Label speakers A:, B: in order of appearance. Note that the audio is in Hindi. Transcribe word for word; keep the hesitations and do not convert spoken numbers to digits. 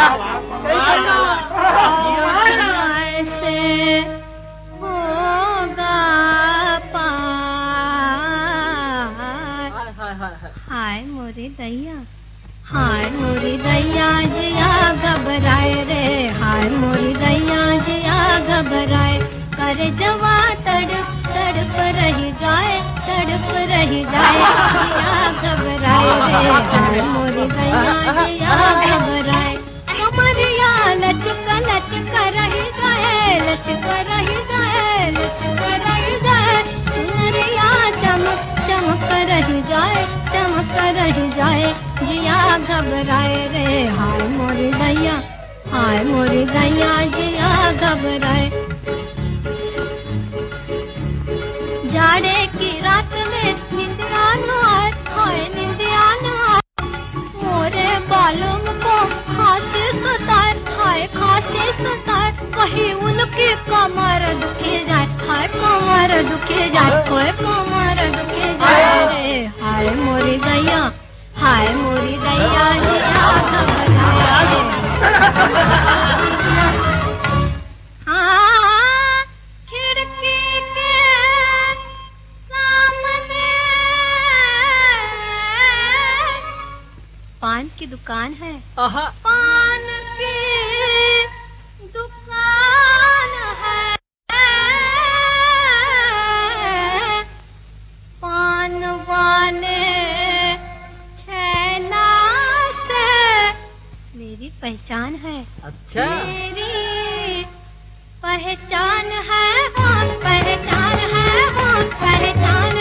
A: ऐसे होगा पार। हाय मोरी दैया, हाय मोरी दैया जिया घबराए रे, हाय मोरी दैया जिया घबराए। कर जवा तड़प तड़प रही जाए, तड़प रही जाए, जिया घबराए रे, हाय मोरी दैया जिया घबराए। कमरिया लचक लचक रही जाए, लचक रही जाए, लचक रही जाए, चुनरिया चमक चमक रही जाए, चमक रही जाए, जिया घबराए रे, हाय मोरी दैया, हाय मोरी दैया जिया घबराए। जाड़े की रात में निंदिया न आए, हाय निंदिया न आए, मोरे बालों को खांसी सताए, हाय खांसी सताए, कहीं उनकी कमर दुखी जाए, हाय कमर दुखी जाए, हाय कमर दुखी जाए रे, हाय मोरी दैया, हाय मोरी दैया जिया घबराए। हाँ, खिड़की के सामने पान की दुकान है, पान की दुकान है, पान वाले छैला से मेरी पहचान है।
B: अच्छा,
A: मेरी पहचान है, हाँ पहचान है, हाँ पहचान